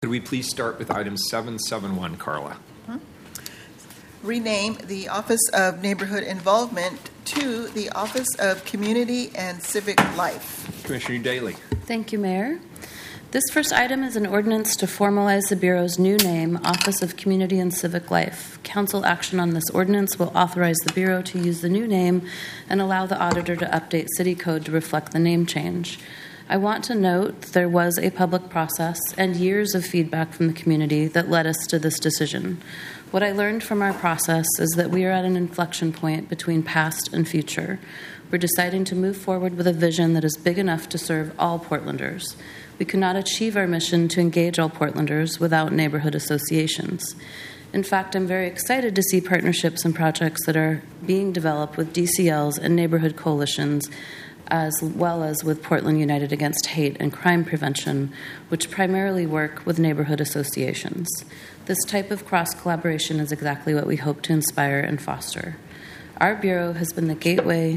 Could we please start with item 771, Carla? Rename the Office of Neighborhood Involvement to the Office of Community and Civic Life. Commissioner Daly. Thank you, Mayor. This first item is an ordinance to formalize the Bureau's new name, Office of Community and Civic Life. Council action on this ordinance will authorize the Bureau to use the new name and allow the auditor to update city code to reflect the name change. I want to note there was a public process and years of feedback from the community that led us to this decision. What I learned from our process is that we are at an inflection point between past and future. We're deciding to move forward with a vision that is big enough to serve all Portlanders. We cannot achieve our mission to engage all Portlanders without neighborhood associations. In fact, I'm very excited to see partnerships and projects that are being developed with DCLs and neighborhood coalitions, as well as with Portland United Against Hate and Crime Prevention, which primarily work with neighborhood associations. This type of cross-collaboration is exactly what we hope to inspire and foster. Our Bureau has been the gateway,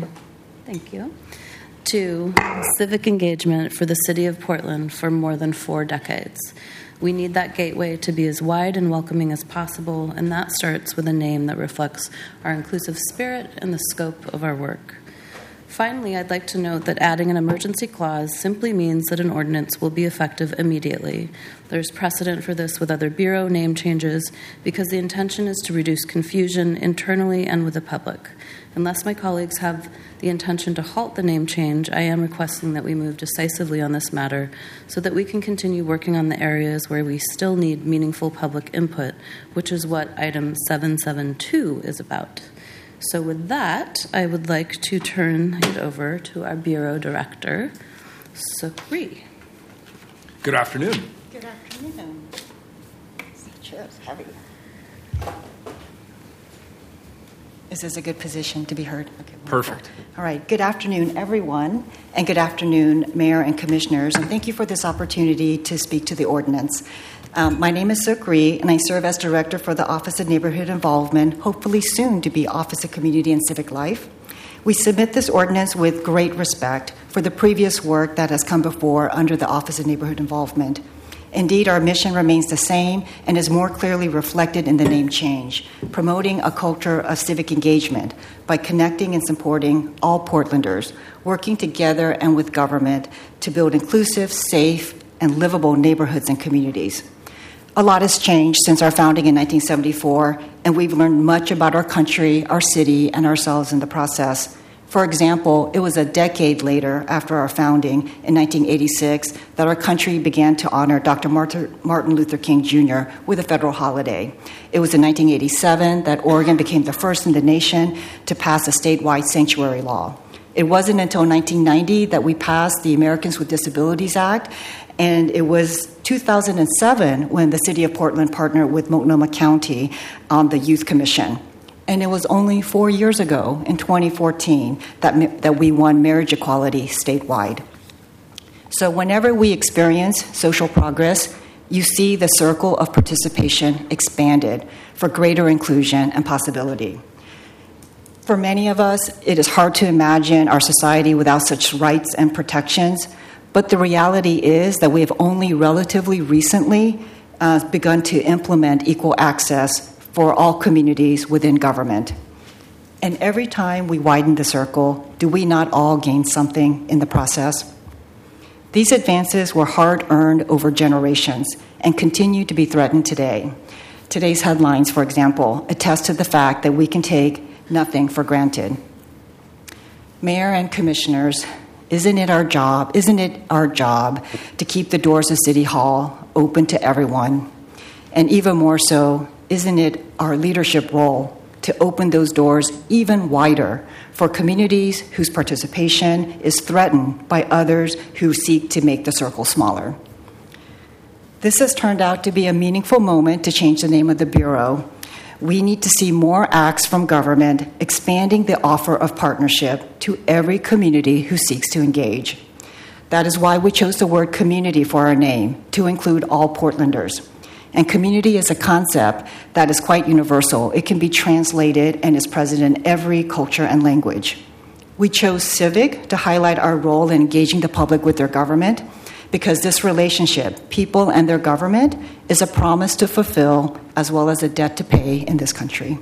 to civic engagement for the city of Portland for more than 4 decades. We need that gateway to be as wide and welcoming as possible, and that starts with a name that reflects our inclusive spirit and the scope of our work. Finally, I'd like to note that adding an emergency clause simply means that an ordinance will be effective immediately. There's precedent for this with other Bureau name changes because the intention is to reduce confusion internally and with the public. Unless my colleagues have the intention to halt the name change, I am requesting that we move decisively on this matter so that we can continue working on the areas where we still need meaningful public input, which is what item 772 is about. So with that, I would like to turn it over to our Bureau Director, Sukri. Good afternoon. Good afternoon. This chair is heavy. Is this a good position to be heard? Okay, Perfect. All right. Good afternoon, everyone, and good afternoon, Mayor and Commissioners, and thank you for this opportunity to speak to the ordinance. My name is Sukri, and I serve as Director for the Office of Neighborhood Involvement, hopefully soon to be Office of Community and Civic Life. We submit this ordinance with great respect for the previous work that has come before under the Office of Neighborhood Involvement. Indeed, our mission remains the same and is more clearly reflected in the name change, promoting a culture of civic engagement by connecting and supporting all Portlanders, working together and with government to build inclusive, safe, and livable neighborhoods and communities. A lot has changed since our founding in 1974, and we've learned much about our country, our city, and ourselves in the process. For example, it was a decade later, after our founding in 1986, that our country began to honor Dr. Martin Luther King Jr. with a federal holiday. It was in 1987 that Oregon became the first in the nation to pass a statewide sanctuary law. It wasn't until 1990 that we passed the Americans with Disabilities Act, and it was 2007 when the City of Portland partnered with Multnomah County on the Youth Commission. And it was only 4 years ago, in 2014, that we won marriage equality statewide. So whenever we experience social progress, you see the circle of participation expanded for greater inclusion and possibility. For many of us, it is hard to imagine our society without such rights and protections, but the reality is that we have only relatively recently begun to implement equal access for all communities within government. And every time we widen the circle, do we not all gain something in the process? These advances were hard-earned over generations and continue to be threatened today. Today's headlines, for example, attest to the fact that we can take nothing for granted. Mayor and Commissioners, isn't it our job to keep the doors of City Hall open to everyone? And even more so, isn't it our leadership role to open those doors even wider for communities whose participation is threatened by others who seek to make the circle smaller? This has turned out to be a meaningful moment to change the name of the Bureau. We need to see more acts from government expanding the offer of partnership to every community who seeks to engage. That is why we chose the word community for our name, to include all Portlanders. And community is a concept that is quite universal. It can be translated and is present in every culture and language. We chose civic to highlight our role in engaging the public with their government because this relationship, people and their government, is a promise to fulfill as well as a debt to pay in this country.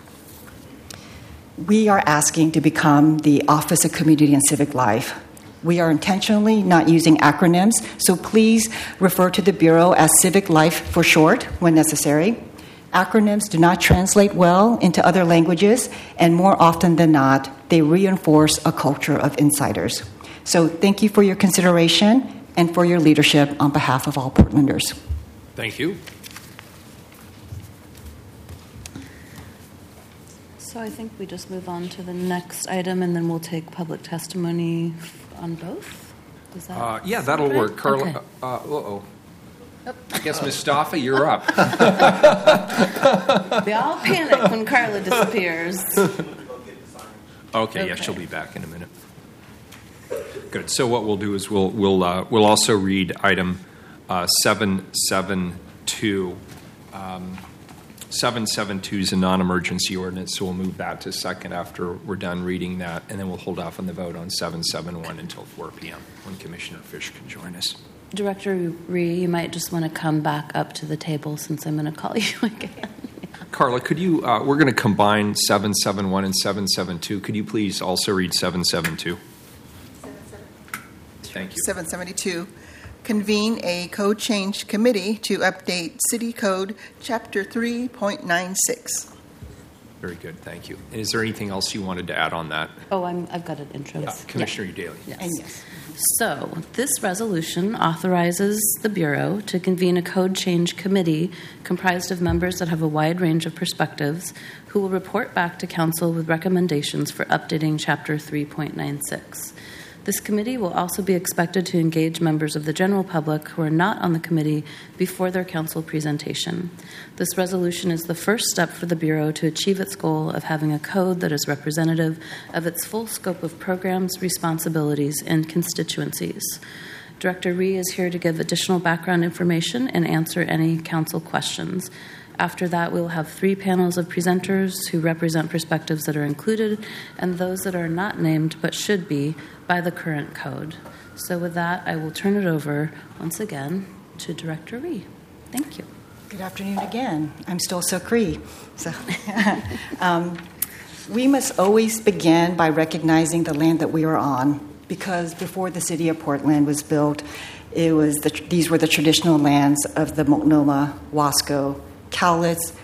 We are asking to become the Office of Community and Civic Life. We are intentionally not using acronyms, so please refer to the Bureau as Civic Life for short when necessary. Acronyms do not translate well into other languages, and more often than not, they reinforce a culture of insiders. So thank you for your consideration and for your leadership on behalf of all Portlanders. Thank you. So I think we just move on to the next item, and then we'll take public testimony on both. Is that Yeah, that'll right? work. Carla, Okay. I guess, Mustafa, you're up. They all panic when Carla disappears. Okay, yeah, Okay. she'll be back in a minute. Good. So what we'll do is we'll also read item 772. 772 is a non-emergency ordinance, so we'll move that to second after we're done reading that, and then we'll hold off on the vote on 771 until 4 p.m. when Commissioner Fish can join us. Director Ree, you might just want to come back up to the table since I'm going to call you again. Carla, could you? We're going to combine 771 and 772. Could you please also read 772? Thank you. 772. Convene a code change committee to update City Code Chapter 3.96. Very good. Thank you. And is there anything else you wanted to add on that? Oh, I've got an intro. Commissioner Daly. Yes. And yes. So, this resolution authorizes the Bureau to convene a code change committee comprised of members that have a wide range of perspectives who will report back to Council with recommendations for updating Chapter 3.96. This committee will also be expected to engage members of the general public who are not on the committee before their council presentation. This resolution is the first step for the Bureau to achieve its goal of having a code that is representative of its full scope of programs, responsibilities, and constituencies. Director Ree is here to give additional background information and answer any council questions. After that, we'll have 3 panels of presenters who represent perspectives that are included and those that are not named but should be by the current code. So with that, I will turn it over once again to Director Ree. Thank you. Good afternoon again. I'm still Sokri. So, we must always begin by recognizing the land that we are on, because before the city of Portland was built, these were the traditional lands of the Multnomah, Wasco, Cowlitz,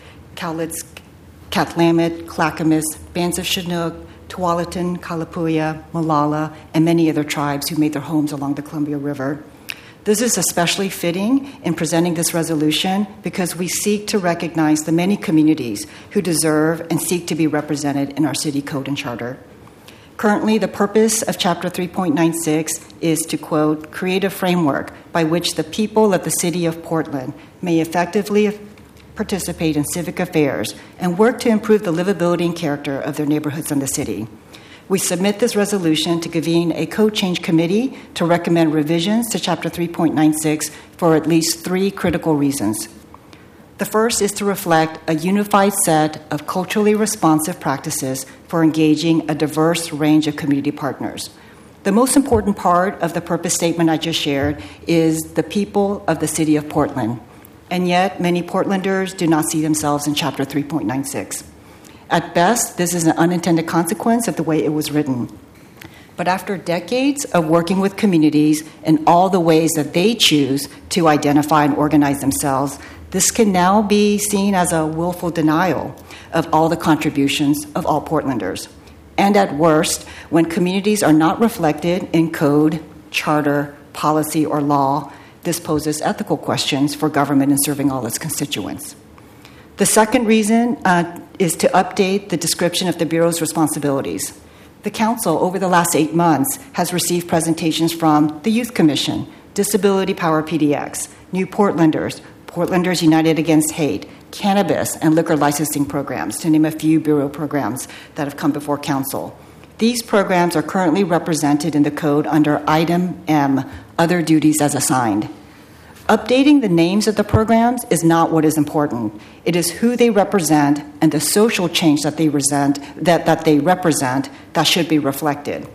Cathlamet, Clackamas, bands of Chinook, Tualatin, Kalapuya, Molalla, and many other tribes who made their homes along the Columbia River. This is especially fitting in presenting this resolution because we seek to recognize the many communities who deserve and seek to be represented in our city code and charter. Currently, the purpose of Chapter 3.96 is to, quote, create a framework by which the people of the city of Portland may effectively participate in civic affairs and work to improve the livability and character of their neighborhoods in the city. We submit this resolution to convene a code change committee to recommend revisions to Chapter 3.96 for at least 3 critical reasons. The first is to reflect a unified set of culturally responsive practices for engaging a diverse range of community partners. The most important part of the purpose statement I just shared is the people of the city of Portland. And yet, many Portlanders do not see themselves in Chapter 3.96. At best, this is an unintended consequence of the way it was written. But after decades of working with communities in all the ways that they choose to identify and organize themselves, this can now be seen as a willful denial of all the contributions of all Portlanders. And at worst, when communities are not reflected in code, charter, policy, or law, this poses ethical questions for government in serving all its constituents. The second reason is to update the description of the Bureau's responsibilities. The Council, over the last 8 months, has received presentations from the Youth Commission, Disability Power PDX, New Portlanders, Portlanders United Against Hate, cannabis and liquor licensing programs, to name a few Bureau programs that have come before Council. These programs are currently represented in the code under Item M, Other Duties as Assigned. Updating the names of the programs is not what is important. It is who they represent and the social change that they represent that should be reflected.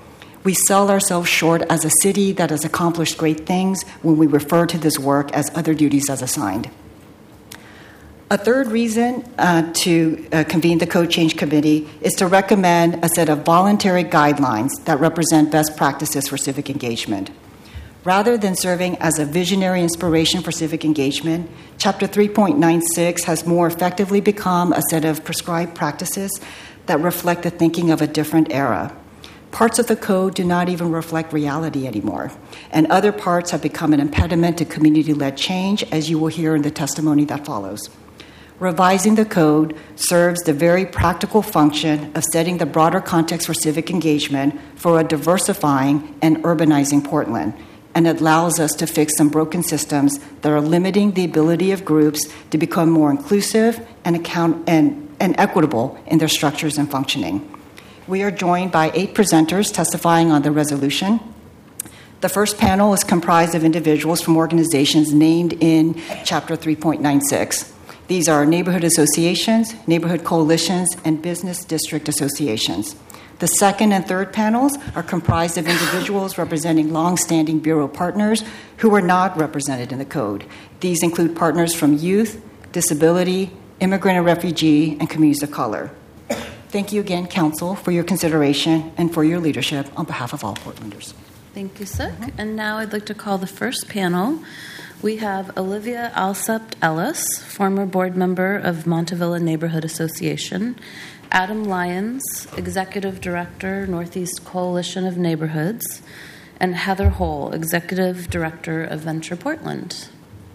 We sell ourselves short as a city that has accomplished great things when we refer to this work as other duties as assigned. A third reason to convene the Code Change Committee is to recommend a set of voluntary guidelines that represent best practices for civic engagement. Rather than serving as a visionary inspiration for civic engagement, Chapter 3.96 has more effectively become a set of prescribed practices that reflect the thinking of a different era. Parts of the code do not even reflect reality anymore, and other parts have become an impediment to community-led change, as you will hear in the testimony that follows. Revising the code serves the very practical function of setting the broader context for civic engagement for a diversifying and urbanizing Portland, and it allows us to fix some broken systems that are limiting the ability of groups to become more inclusive and equitable in their structures and functioning. We are joined by 8 presenters testifying on the resolution. The first panel is comprised of individuals from organizations named in Chapter 3.96. These are neighborhood associations, neighborhood coalitions, and business district associations. The second and third panels are comprised of individuals representing long-standing Bureau partners who are not represented in the code. These include partners from youth, disability, immigrant and refugee, and communities of color. Thank you again, Council, for your consideration and for your leadership on behalf of all Portlanders. Thank you, Suk. And now I'd like to call the first panel. We have Olivia Alsupt Ellis, former board member of Montavilla Neighborhood Association, Adam Lyons, Executive Director, Northeast Coalition of Neighborhoods, and Heather Hole, Executive Director of Venture Portland.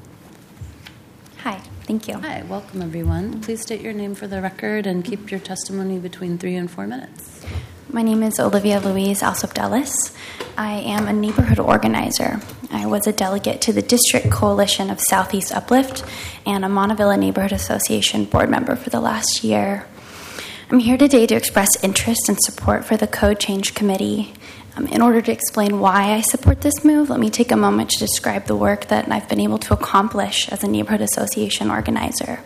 Hi, thank you. Hi, welcome everyone. Please state your name for the record and keep your testimony between 3 and 4 minutes. My name is Olivia Louise Alsupt Ellis. I am a neighborhood organizer. I was a delegate to the District Coalition of Southeast Uplift and a Montavilla Neighborhood Association board member for the last year. I'm here today to express interest and support for the Code Change Committee. In order to explain why I support this move, let me take a moment to describe the work that I've been able to accomplish as a neighborhood association organizer.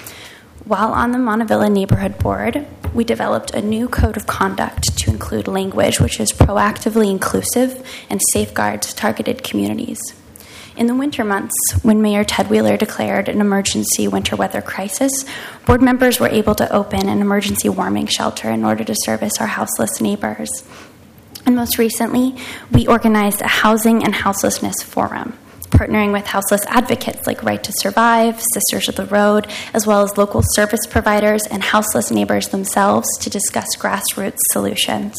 While on the Montavilla Neighborhood Board, we developed a new code of conduct to include language which is proactively inclusive and safeguards targeted communities. In the winter months, when Mayor Ted Wheeler declared an emergency winter weather crisis, board members were able to open an emergency warming shelter in order to service our houseless neighbors. And most recently, we organized a housing and houselessness forum, partnering with houseless advocates like Right to Survive, Sisters of the Road, as well as local service providers and houseless neighbors themselves to discuss grassroots solutions.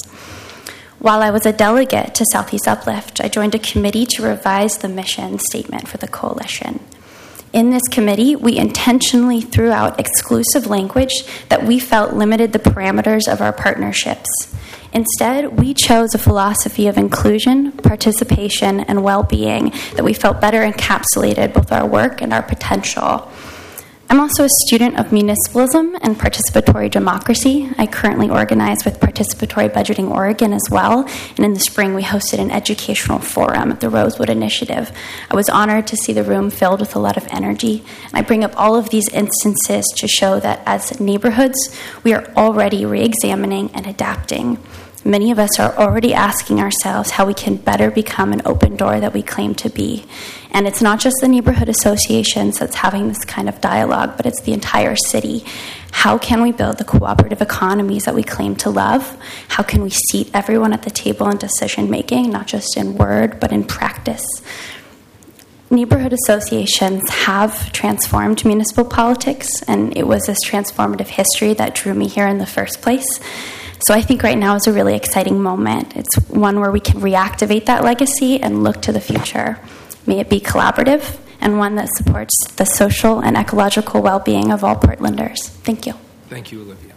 While I was a delegate to Southeast Uplift, I joined a committee to revise the mission statement for the coalition. In this committee, we intentionally threw out exclusive language that we felt limited the parameters of our partnerships. Instead, we chose a philosophy of inclusion, participation, and well-being that we felt better encapsulated both our work and our potential. I'm also a student of municipalism and participatory democracy. I currently organize with Participatory Budgeting Oregon as well, and in the spring we hosted an educational forum at the Rosewood Initiative. I was honored to see the room filled with a lot of energy, and I bring up all of these instances to show that as neighborhoods, we are already re-examining and adapting. Many of us are already asking ourselves how we can better become an open door that we claim to be. And it's not just the neighborhood associations that's having this kind of dialogue, but it's the entire city. How can we build the cooperative economies that we claim to love? How can we seat everyone at the table in decision making, not just in word, but in practice? Neighborhood associations have transformed municipal politics, and it was this transformative history that drew me here in the first place. So I think right now is a really exciting moment. It's one where we can reactivate that legacy and look to the future. May it be collaborative and one that supports the social and ecological well-being of all Portlanders. Thank you. Thank you, Olivia.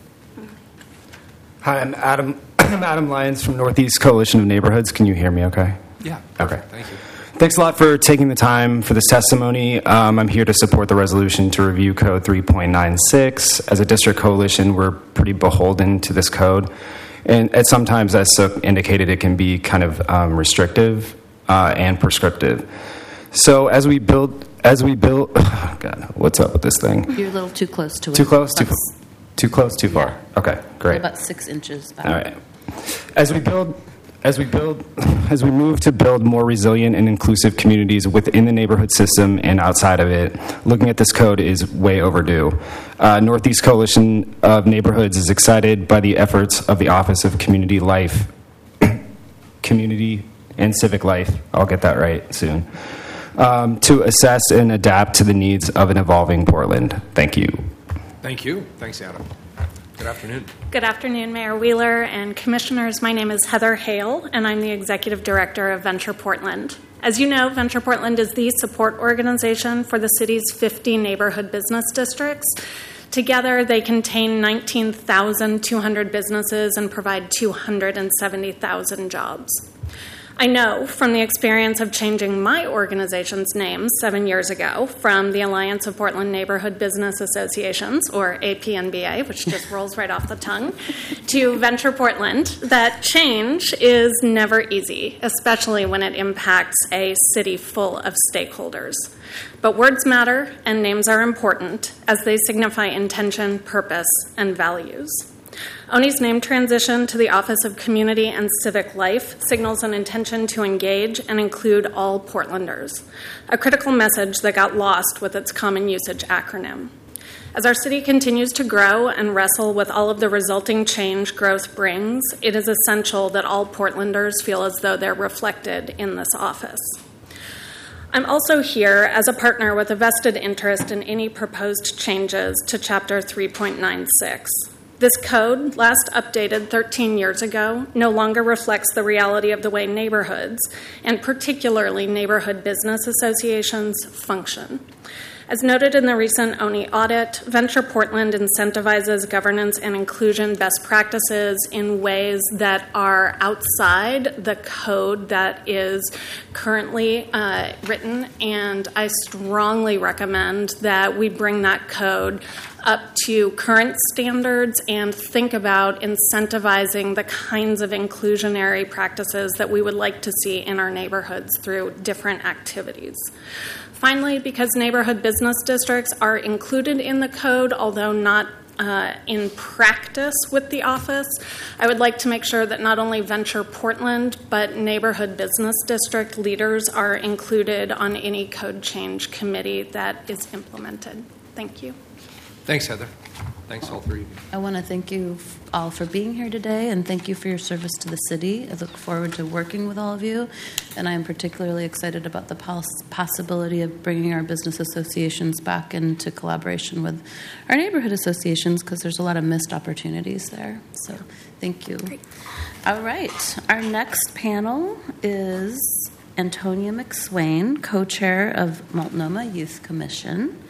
Hi, I'm Adam Lyons from Northeast Coalition of Neighborhoods. Can you hear me okay? Yeah. Okay. Thank you. Thanks a lot for taking the time for this testimony. I'm here to support the resolution to review Code 3.96. As a district coalition, we're pretty beholden to this code. And sometimes, as Suk indicated, it can be kind of restrictive and prescriptive. So as we build, oh God, what's up with this thing? You're a little too close to it. Too close? Too close? Too far? Okay, great. About 6 inches back. All right. As we build As we move to build more resilient and inclusive communities within the neighborhood system and outside of it, looking at this code is way overdue. Northeast Coalition of Neighborhoods is excited by the efforts of the Office of Community and Civic Life, I'll get that right soon, to assess and adapt to the needs of an evolving Portland. Thank you. Thank you. Thanks, Adam. Good afternoon. Good afternoon, Mayor Wheeler and Commissioners. My name is Heather Hale, and I'm the Executive Director of Venture Portland. As you know, Venture Portland is the support organization for the city's 50 neighborhood business districts. Together, they contain 19,200 businesses and provide 270,000 jobs. I know from the experience of changing my organization's name 7 years ago from the Alliance of Portland Neighborhood Business Associations, or APNBA, which just rolls right off the tongue, to Venture Portland, that change is never easy, especially when it impacts a city full of stakeholders. But words matter and names are important as they signify intention, purpose, and values. ONI's name transition to the Office of Community and Civic Life signals an intention to engage and include all Portlanders, a critical message that got lost with its common usage acronym. As our city continues to grow and wrestle with all of the resulting change growth brings, it is essential that all Portlanders feel as though they're reflected in this office. I'm also here as a partner with a vested interest in any proposed changes to Chapter 3.96. This code, last updated 13 years ago, no longer reflects the reality of the way neighborhoods, and particularly neighborhood business associations, function. As noted in the recent ONI audit, Venture Portland incentivizes governance and inclusion best practices in ways that are outside the code that is currently written, and I strongly recommend that we bring that code up to current standards and think about incentivizing the kinds of inclusionary practices that we would like to see in our neighborhoods through different activities. Finally, because neighborhood business districts are included in the code, although not in practice with the office, I would like to make sure that not only Venture Portland, but neighborhood business district leaders are included on any code change committee that is implemented. Thank you. Thanks, Heather. Thanks, all three of you. I want to thank you all for being here today, and thank you for your service to the city. I look forward to working with all of you, and I am particularly excited about the possibility of bringing our business associations back into collaboration with our neighborhood associations, because there's a lot of missed opportunities there. So thank you. Great. All right. Our next panel is Antonia McSwain, co-chair of Multnomah Youth Commission.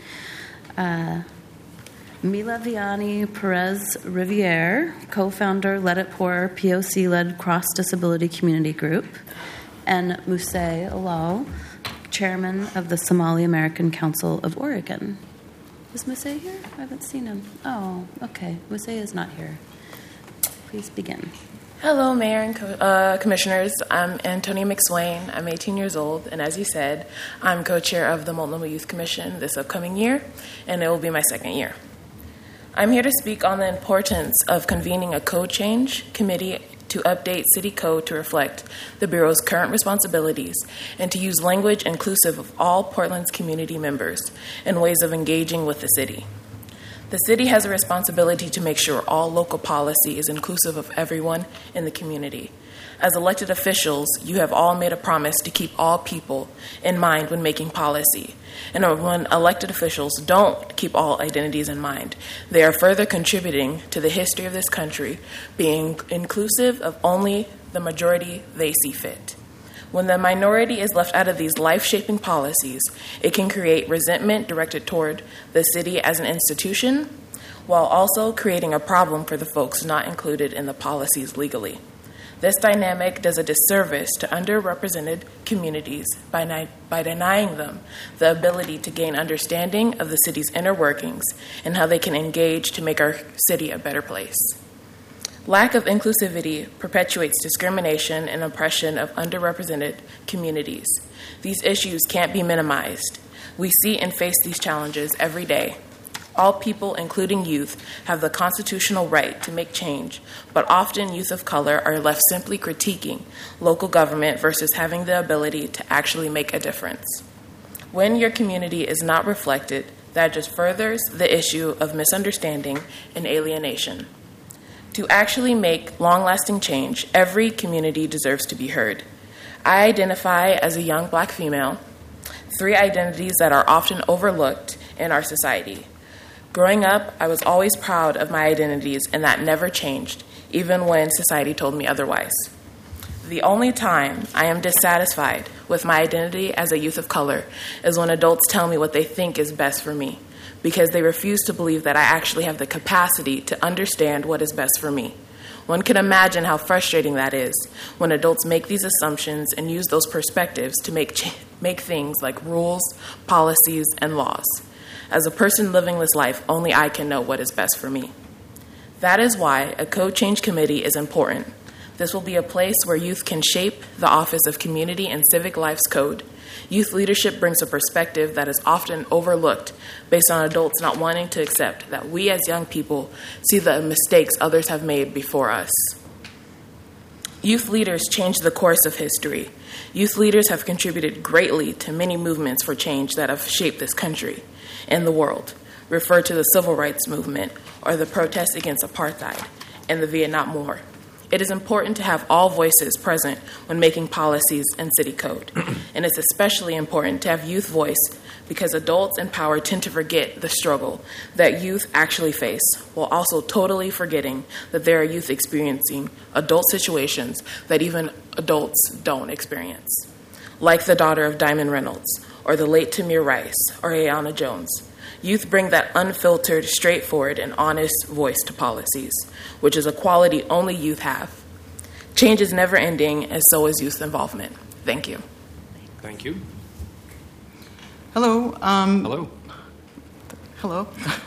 Mila Vianney Perez Riviere, co-founder Let It Pour, POC-led cross-disability community group, and Musay Alal, chairman of the Somali American Council of Oregon. Is Musay here? I haven't seen him. Oh, okay. Musay is not here. Please begin. Hello, Mayor and Commissioners. I'm Antonia McSwain. I'm 18 years old, and as you said, I'm co-chair of the Multnomah Youth Commission this upcoming year, and it will be my second year. I'm here to speak on the importance of convening a code change committee to update city code to reflect the Bureau's current responsibilities and to use language inclusive of all Portland's community members and ways of engaging with the city. The city has a responsibility to make sure all local policy is inclusive of everyone in the community. As elected officials, you have all made a promise to keep all people in mind when making policy. And when elected officials don't keep all identities in mind, they are further contributing to the history of this country being inclusive of only the majority they see fit. When the minority is left out of these life-shaping policies, it can create resentment directed toward the city as an institution, while also creating a problem for the folks not included in the policies legally. This dynamic does a disservice to underrepresented communities by denying them the ability to gain understanding of the city's inner workings and how they can engage to make our city a better place. Lack of inclusivity perpetuates discrimination and oppression of underrepresented communities. These issues can't be minimized. We see and face these challenges every day. All people, including youth, have the constitutional right to make change, but often youth of color are left simply critiquing local government versus having the ability to actually make a difference. When your community is not reflected, that just furthers the issue of misunderstanding and alienation. To actually make long-lasting change, every community deserves to be heard. I identify as a young black female, 3 identities that are often overlooked in our society. Growing up, I was always proud of my identities, and that never changed, even when society told me otherwise. The only time I am dissatisfied with my identity as a youth of color is when adults tell me what they think is best for me, because they refuse to believe that I actually have the capacity to understand what is best for me. One can imagine how frustrating that is when adults make these assumptions and use those perspectives to make things like rules, policies, and laws. As a person living this life, only I can know what is best for me. That is why a code change committee is important. This will be a place where youth can shape the Office of Community and Civic Life's code. Youth leadership brings a perspective that is often overlooked based on adults not wanting to accept that we as young people see the mistakes others have made before us. Youth leaders change the course of history. Youth leaders have contributed greatly to many movements for change that have shaped this country and the world. Refer to the Civil Rights Movement or the protests against apartheid and the Vietnam War. It is important to have all voices present when making policies and city code. And it's especially important to have youth voice because adults in power tend to forget the struggle that youth actually face, while also totally forgetting that there are youth experiencing adult situations that even adults don't experience. Like the daughter of Diamond Reynolds, or the late Tamir Rice, or Ayanna Jones. Youth bring that unfiltered, straightforward, and honest voice to policies, which is a quality only youth have. Change is never ending, and so is youth involvement. Thank you. Thank you. Hello. Hello. Hello.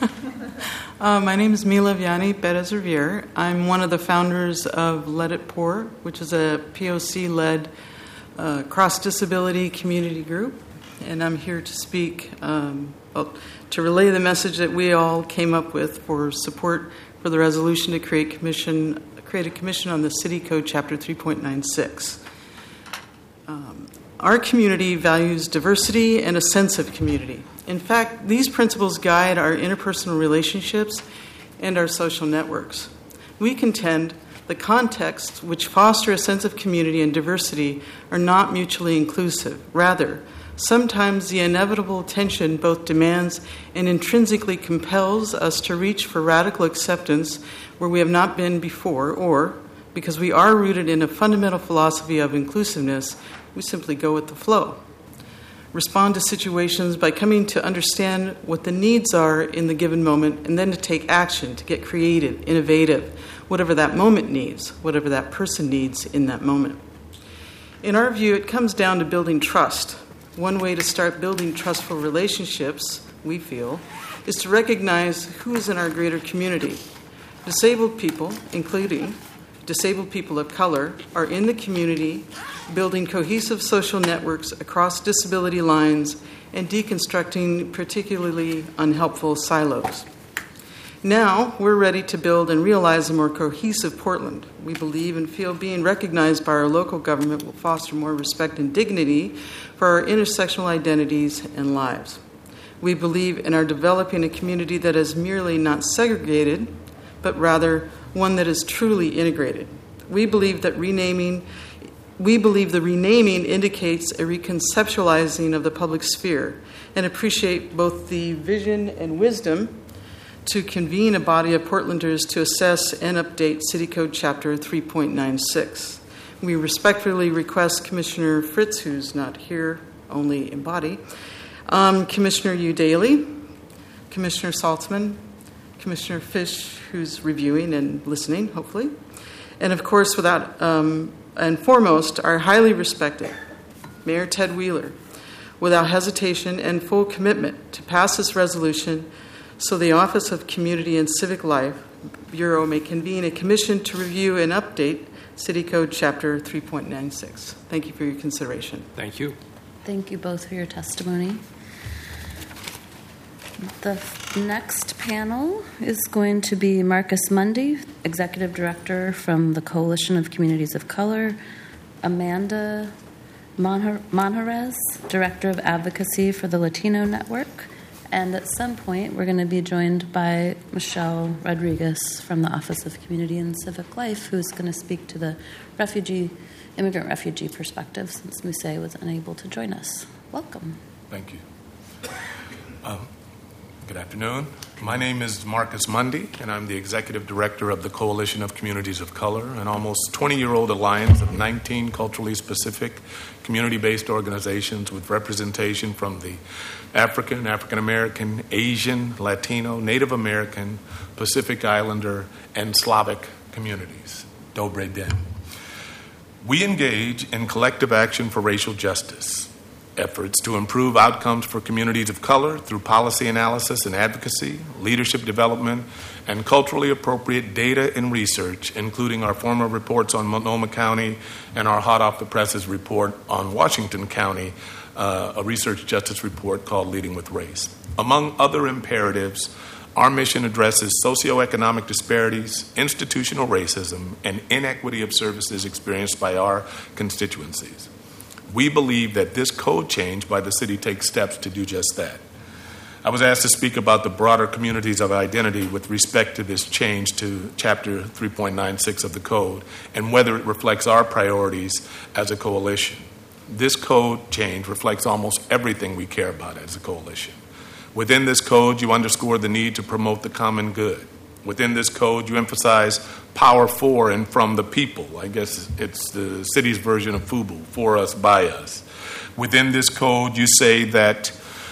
My name is Mila Vianney Perez-Riviere. I'm one of the founders of Let It Pour, which is a POC-led cross-disability community group. And I'm here to speak, to relay the message that we all came up with for support for the resolution to create a commission on the City Code Chapter 3.96. Our community values diversity and a sense of community. In fact, these principles guide our interpersonal relationships and our social networks. We contend the contexts which foster a sense of community and diversity are not mutually inclusive. Rather, sometimes the inevitable tension both demands and intrinsically compels us to reach for radical acceptance where we have not been before, or, because we are rooted in a fundamental philosophy of inclusiveness, we simply go with the flow. Respond to situations by coming to understand what the needs are in the given moment, and then to take action, to get creative, innovative, whatever that moment needs, whatever that person needs in that moment. In our view, it comes down to building trust. One way to start building trustful relationships, we feel, is to recognize who is in our greater community. Disabled people, including disabled people of color, are in the community, building cohesive social networks across disability lines and deconstructing particularly unhelpful silos. Now, we're ready to build and realize a more cohesive Portland. We believe and feel being recognized by our local government will foster more respect and dignity for our intersectional identities and lives. We believe in our developing a community that is merely not segregated, but rather one that is truly integrated. We believe the renaming indicates a reconceptualizing of the public sphere, and appreciate both the vision and wisdom to convene a body of Portlanders to assess and update City Code Chapter 3.96. We respectfully request Commissioner Fritz, who's not here, only in body, Commissioner Daly, Commissioner Saltzman, Commissioner Fish, who's reviewing and listening, hopefully, and of course, and foremost, our highly respected Mayor Ted Wheeler, without hesitation and full commitment to pass this resolution so the Office of Community and Civic Life Bureau may convene a commission to review and update City Code Chapter 3.96. Thank you for your consideration. Thank you. Thank you both for your testimony. The next panel is going to be Marcus Mundy, Executive Director from the Coalition of Communities of Color, Amanda Monjarez, Director of Advocacy for the Latino Network, and at some point we're going to be joined by Michelle Rodriguez from the Office of Community and Civic Life, who's going to speak to the immigrant refugee perspective since Musée was unable to join us. Welcome. Thank you. Good afternoon. My name is Marcus Mundy, and I'm the Executive Director of the Coalition of Communities of Color, an almost 20-year-old alliance of 19 culturally specific, community-based organizations with representation from the African, African-American, Asian, Latino, Native American, Pacific Islander, and Slavic communities. Dobre den. We engage in collective action for racial justice, efforts to improve outcomes for communities of color through policy analysis and advocacy, leadership development, and culturally appropriate data and research, including our former reports on Multnomah County and our hot-off-the-presses report on Washington County, a research justice report called Leading with Race. Among other imperatives, our mission addresses socioeconomic disparities, institutional racism, and inequity of services experienced by our constituencies. We believe that this code change by the city takes steps to do just that. I was asked to speak about the broader communities of identity with respect to this change to Chapter 3.96 of the code and whether it reflects our priorities as a coalition. This code change reflects almost everything we care about as a coalition. Within this code, you underscore the need to promote the common good. Within this code, you emphasize power for and from the people. I guess it's the city's version of FUBU, for us, by us. Within this code, you say that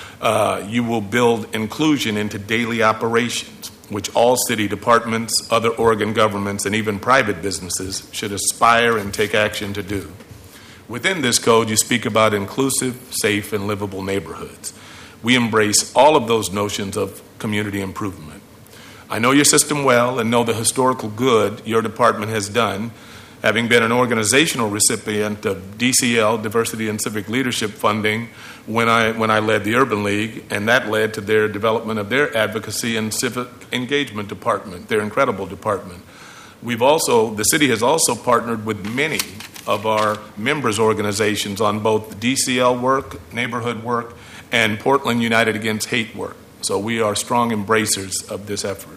you will build inclusion into daily operations, which all city departments, other Oregon governments, and even private businesses should aspire and take action to do. Within this code, you speak about inclusive, safe, and livable neighborhoods. We embrace all of those notions of community improvement. I know your system well and know the historical good your department has done, having been an organizational recipient of DCL, Diversity and Civic Leadership funding, when I led the Urban League, and that led to their development of their advocacy and civic engagement department, their incredible department. The city has also partnered with many of our members' organizations on both DCL work, neighborhood work, and Portland United Against Hate work. So we are strong embracers of this effort.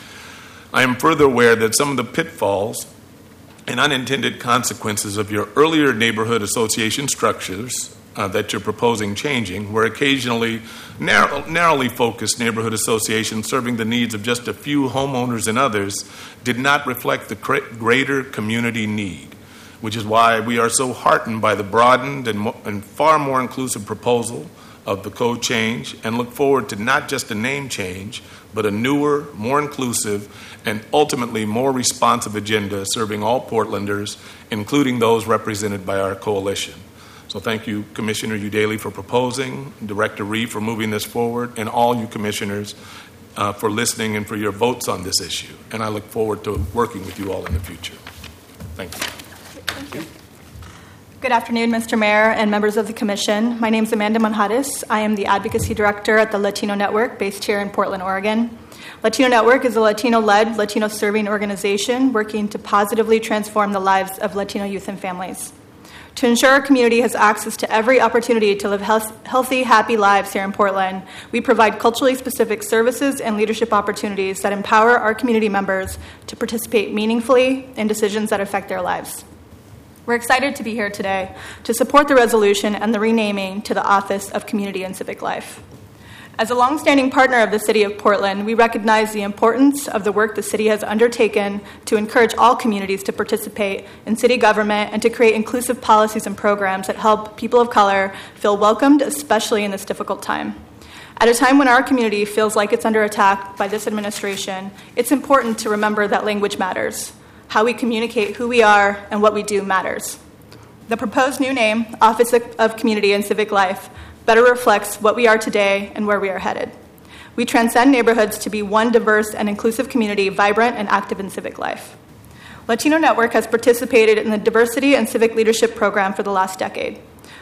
I am further aware that some of the pitfalls and unintended consequences of your earlier neighborhood association structures that you're proposing changing were occasionally narrowly focused neighborhood associations serving the needs of just a few homeowners and others did not reflect the greater community need, which is why we are so heartened by the broadened and far more inclusive proposal of the code change and look forward to not just a name change, but a newer, more inclusive, and ultimately more responsive agenda serving all Portlanders, including those represented by our coalition. So thank you, Commissioner Udaley, for proposing, Director Reeve for moving this forward, and all you commissioners for listening and for your votes on this issue. And I look forward to working with you all in the future. Thank you. Thank you. Good afternoon, Mr. Mayor and members of the Commission. My name is Amanda Monjarez. I am the Advocacy Director at the Latino Network based here in Portland, Oregon. Latino Network is a Latino-led, Latino-serving organization working to positively transform the lives of Latino youth and families. To ensure our community has access to every opportunity to live healthy, happy lives here in Portland, we provide culturally specific services and leadership opportunities that empower our community members to participate meaningfully in decisions that affect their lives. We're excited to be here today to support the resolution and the renaming to the Office of Community and Civic Life. As a longstanding partner of the City of Portland, we recognize the importance of the work the city has undertaken to encourage all communities to participate in city government and to create inclusive policies and programs that help people of color feel welcomed, especially in this difficult time. At a time when our community feels like it's under attack by this administration, it's important to remember that language matters. How we communicate who we are and what we do matters. The proposed new name, Office of Community and Civic Life, better reflects what we are today and where we are headed. We transcend neighborhoods to be one diverse and inclusive community, vibrant and active in civic life. Latino Network has participated in the Diversity and Civic Leadership Program for the last decade.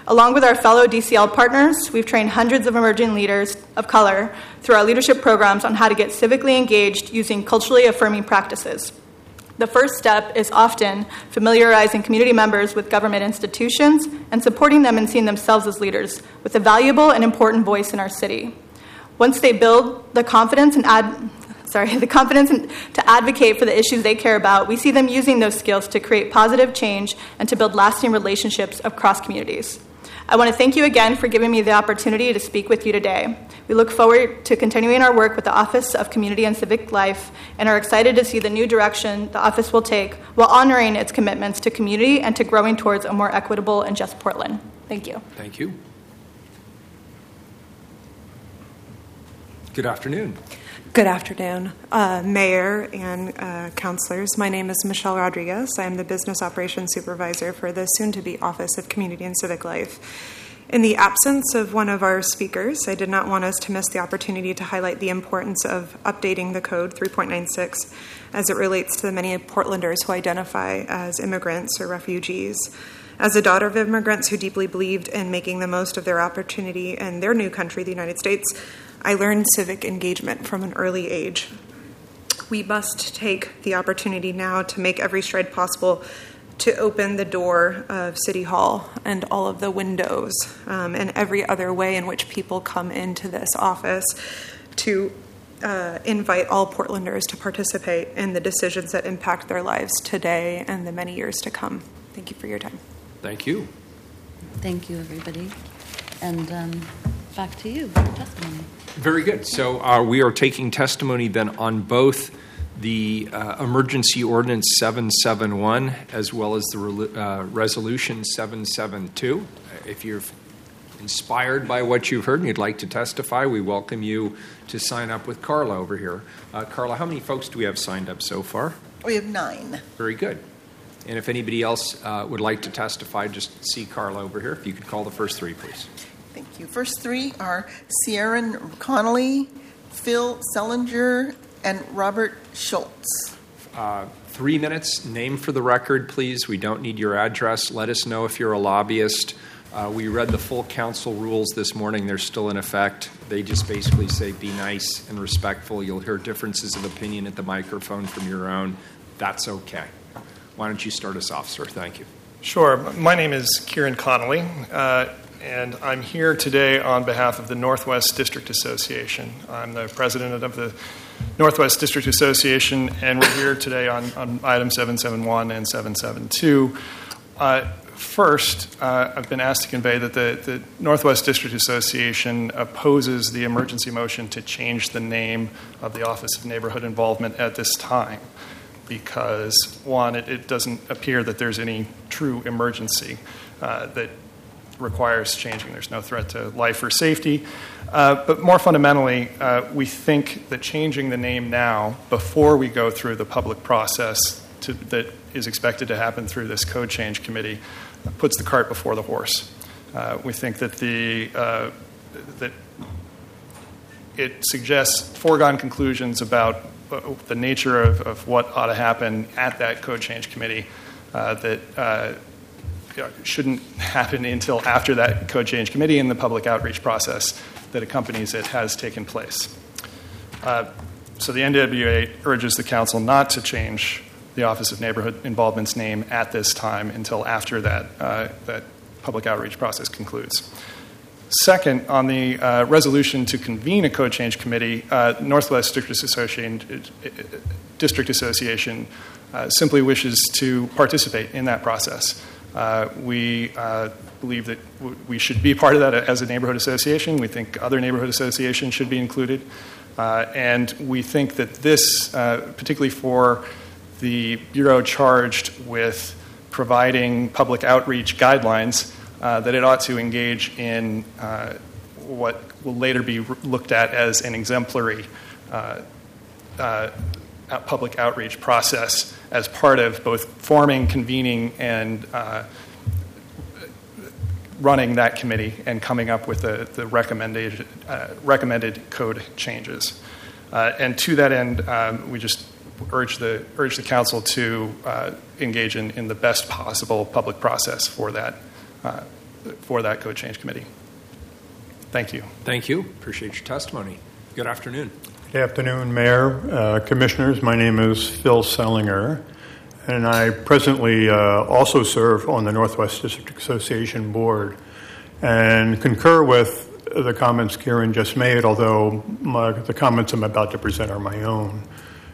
Along with our fellow DCL partners, we've trained hundreds of emerging leaders of color through our leadership programs on how to get civically engaged using culturally affirming practices. The first step is often familiarizing community members with government institutions and supporting them in seeing themselves as leaders with a valuable and important voice in our city. Once they build the confidence to advocate for the issues they care about, we see them using those skills to create positive change and to build lasting relationships across communities. I want to thank you again for giving me the opportunity to speak with you today. We look forward to continuing our work with the Office of Community and Civic Life and are excited to see the new direction the office will take while honoring its commitments to community and to growing towards a more equitable and just Portland. Thank you. Thank you. Good afternoon. Good afternoon, Mayor and councilors. My name is Michelle Rodriguez. I am the Business Operations Supervisor for the soon-to-be Office of Community and Civic Life. In the absence of one of our speakers, I did not want us to miss the opportunity to highlight the importance of updating the Code 3.96 as it relates to the many Portlanders who identify as immigrants or refugees. As a daughter of immigrants who deeply believed in making the most of their opportunity in their new country, the United States, I learned civic engagement from an early age. We must take the opportunity now to make every stride possible to open the door of City Hall and all of the windows and every other way in which people come into this office to invite all Portlanders to participate in the decisions that impact their lives today and the many years to come. Thank you for your time. Thank you. Thank you, everybody. And back to you for testimony. Very good. So we are taking testimony then on both the Emergency Ordinance 771 as well as the Resolution 772. If you're inspired by what you've heard and you'd like to testify, we welcome you to sign up with Carla over here. Carla, how many folks do we have signed up so far? We have 9. Very good. And if anybody else would like to testify, just see Carla over here. If you could call the first 3, please. Thank you. First 3 are Sierra Connolly, Phil Sellinger, and Robert Schultz. 3 minutes. Name for the record, please. We don't need your address. Let us know if you're a lobbyist. We read the full council rules this morning. They're still in effect. They just basically say be nice and respectful. You'll hear differences of opinion at the microphone from your own. That's okay. Why don't you start us off, sir? Thank you. Sure. My name is Kieran Connolly, and I'm here today on behalf of the Northwest District Association. I'm the president of the Northwest District Association, and we're here today on item 771 and 772. First, I've been asked to convey that the Northwest District Association opposes the emergency motion to change the name of the Office of Neighborhood Involvement at this time because, one, it doesn't appear that there's any true emergency that requires changing. There's no threat to life or safety. But more fundamentally, we think that changing the name now, before we go through the public process that is expected to happen through this code change committee, puts the cart before the horse. We think that that it suggests foregone conclusions about the nature of what ought to happen at that code change committee that shouldn't happen until after that code change committee and the public outreach process that accompanies it has taken place. So the NWA urges the council not to change the Office of Neighborhood Involvement's name at this time until after that public outreach process concludes. Second, on the resolution to convene a code change committee, Northwest District Association simply wishes to participate in that process. We believe that we should be part of that as a neighborhood association. We think other neighborhood associations should be included. And we think that this, particularly for the Bureau charged with providing public outreach guidelines, that it ought to engage in what will later be looked at as an exemplary public outreach process as part of both forming, convening, and running that committee and coming up with the recommended code changes. And to that end, we just urge the council to engage in the best possible public process for that for that code change committee. Thank you. Thank you. Appreciate your testimony. Good afternoon. Good afternoon, Mayor, Commissioners. My name is Phil Sellinger, and I presently also serve on the Northwest District Association Board and concur with the comments Kieran just made, although the comments I'm about to present are my own.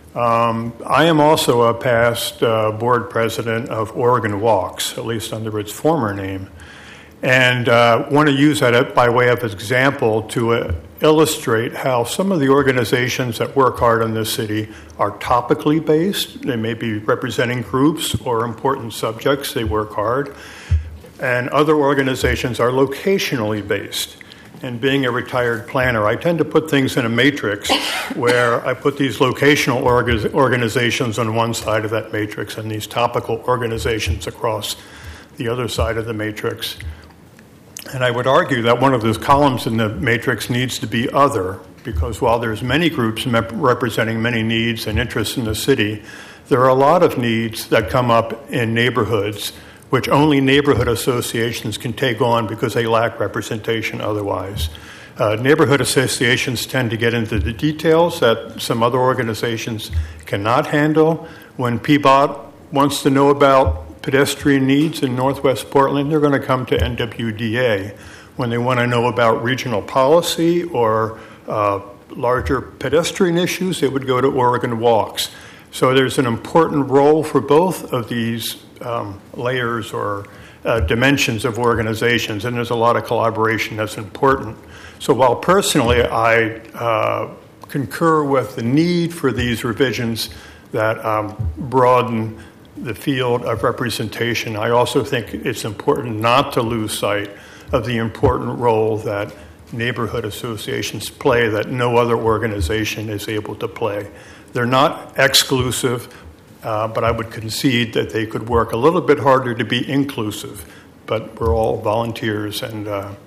I am also a past board president of Oregon Walks, at least under its former name, and want to use that by way of example to illustrate how some of the organizations that work hard in this city are topically based. They may be representing groups or important subjects. They work hard. And other organizations are locationally based. And being a retired planner, I tend to put things in a matrix where I put these locational organizations on one side of that matrix and these topical organizations across the other side of the matrix. And I would argue that one of those columns in the matrix needs to be other, because while there's many groups representing many needs and interests in the city, there are a lot of needs that come up in neighborhoods which only neighborhood associations can take on because they lack representation otherwise. Neighborhood associations tend to get into the details that some other organizations cannot handle. When PBOT wants to know about pedestrian needs in Northwest Portland, they're going to come to NWDA. When they want to know about regional policy or larger pedestrian issues, they would go to Oregon Walks. So there's an important role for both of these layers or dimensions of organizations, and there's a lot of collaboration that's important. So while personally I concur with the need for these revisions that broaden the field of representation, I also think it's important not to lose sight of the important role that neighborhood associations play that no other organization is able to play. They're not exclusive, but I would concede that they could work a little bit harder to be inclusive, but we're all volunteers, and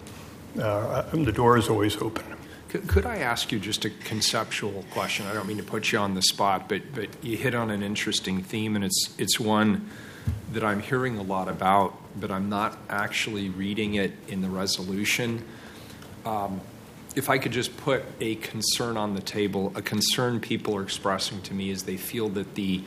the door is always open. Could I ask you just a conceptual question? I don't mean to put you on the spot, but you hit on an interesting theme, and it's one that I'm hearing a lot about, but I'm not actually reading it in the resolution. If I could just put a concern on the table, a concern people are expressing to me is they feel that the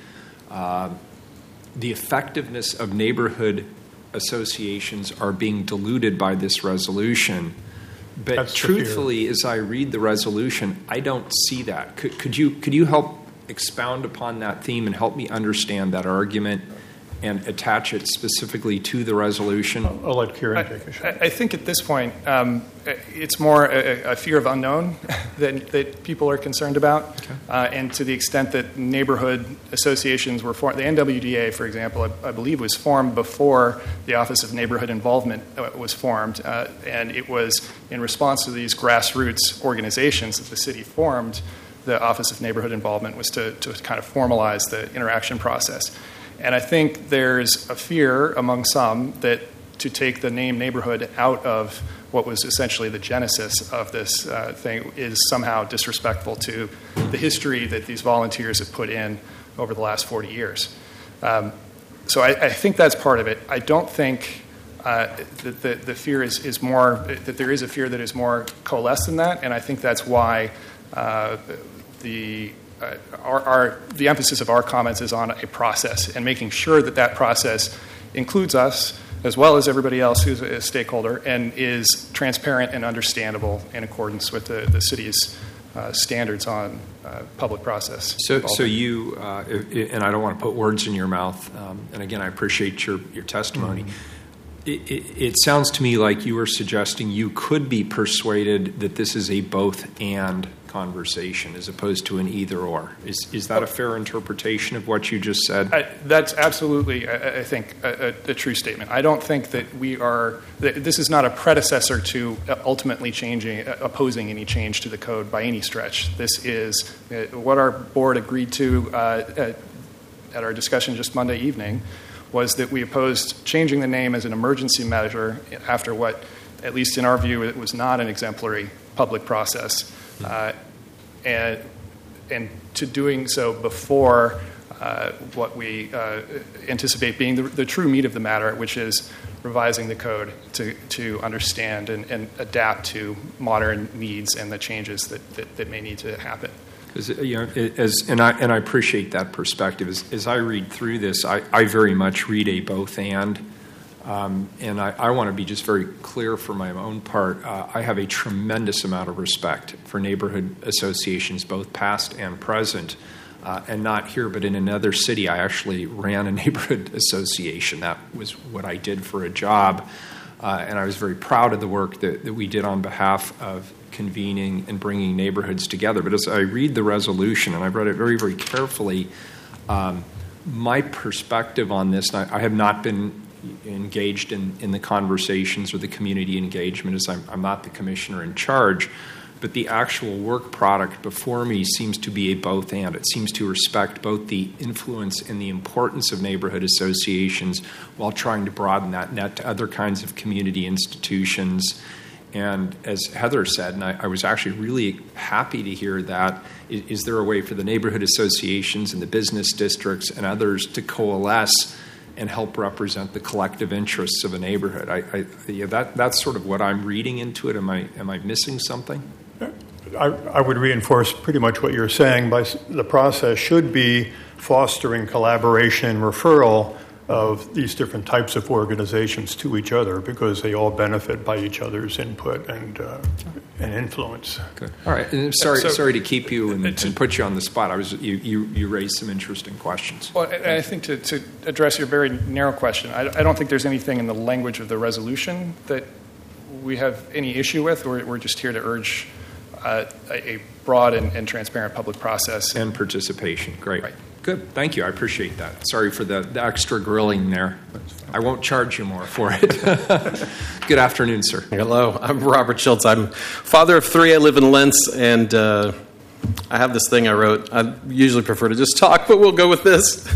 effectiveness of neighborhood associations are being diluted by this resolution. But That's truthfully, as I read the resolution, I don't see that. Could you help expound upon that theme and help me understand that argument and attach it specifically to the resolution? I'll let Kieran take a shot. I think at this point, it's more a fear of unknown that people are concerned about. Okay. And to the extent that neighborhood associations were formed, the NWDA, for example, I believe was formed before the Office of Neighborhood Involvement was formed. And it was in response to these grassroots organizations that the city formed. The Office of Neighborhood Involvement was to kind of formalize the interaction process. And I think there's a fear among some that to take the name neighborhood out of what was essentially the genesis of this thing is somehow disrespectful to the history that these volunteers have put in over the last 40 years. So I think that's part of it. I don't think that the fear is more, that there is a fear that is more coalesced than that, and I think that's why the emphasis of our comments is on a process and making sure that that process includes us as well as everybody else who's a stakeholder and is transparent and understandable in accordance with the city's standards on public process. So you, and I don't want to put words in your mouth, and again, I appreciate your testimony. Mm-hmm. It sounds to me like you are suggesting you could be persuaded that this is a both and conversation as opposed to an either or. Is that a fair interpretation of what you just said? That's absolutely, I think, a true statement. I don't think that this is not a predecessor to ultimately opposing any change to the code by any stretch. This is what our board agreed to at our discussion just Monday evening, was that we opposed changing the name as an emergency measure after what, at least in our view, it was not an exemplary public process. And to doing so before what we anticipate being the true meat of the matter, which is revising the code to understand and adapt to modern needs and the changes that may need to happen. And I appreciate that perspective. As I read through this, I very much read a both and I want to be just very clear for my own part. I have a tremendous amount of respect for neighborhood associations, both past and present, and not here, but in another city. I actually ran a neighborhood association. That was what I did for a job, and I was very proud of the work that we did on behalf of convening and bringing neighborhoods together. But as I read the resolution, and I've read it very, very carefully, my perspective on this, and I have not been engaged in the conversations or the community engagement, as I'm not the commissioner in charge, but the actual work product before me seems to be a both and. It seems to respect both the influence and the importance of neighborhood associations while trying to broaden that net to other kinds of community institutions. And as Heather said, and I was actually really happy to hear that, is there a way for the neighborhood associations and the business districts and others to coalesce and help represent the collective interests of a neighborhood? That's sort of what I'm reading into it. Am I missing something? I would reinforce pretty much what you're saying. By the process should be fostering collaboration and referral of these different types of organizations to each other, because they all benefit by each other's input and influence. Good. All right. And sorry to keep you and put you on the spot. You raised some interesting questions. Well, I think to address your very narrow question, I don't think there's anything in the language of the resolution that we have any issue with. We're just here to urge a broad and transparent public process. And participation. Great. Right. Good. Thank you. I appreciate that. Sorry for the extra grilling there. I won't charge you more for it. Good afternoon, sir. Hello. I'm Robert Schultz. I'm father of three. I live in Lentz, and I have this thing I wrote. I usually prefer to just talk, but we'll go with this.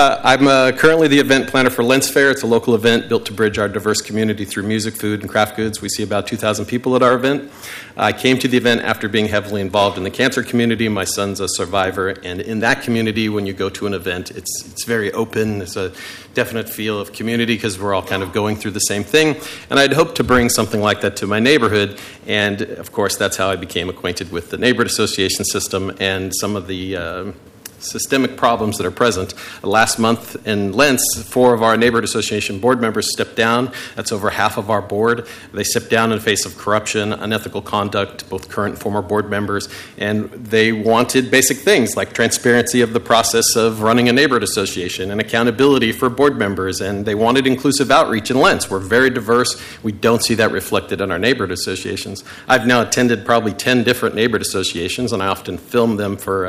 I'm currently the event planner for Lentz Fair. It's a local event built to bridge our diverse community through music, food, and craft goods. We see about 2,000 people at our event. I came to the event after being heavily involved in the cancer community. My son's a survivor, and in that community, when you go to an event, it's very open. There's a definite feel of community because we're all kind of going through the same thing. And I'd hoped to bring something like that to my neighborhood, and of course, that's how I became acquainted with the neighborhood association system and some of the systemic problems that are present. Last month in Lentz, 4 of our neighborhood association board members stepped down. That's over half of our board. They stepped down in the face of corruption, unethical conduct, both current and former board members, and they wanted basic things like transparency of the process of running a neighborhood association and accountability for board members, and they wanted inclusive outreach in Lentz. We're very diverse. We don't see that reflected in our neighborhood associations. I've now attended probably 10 different neighborhood associations, and I often film them for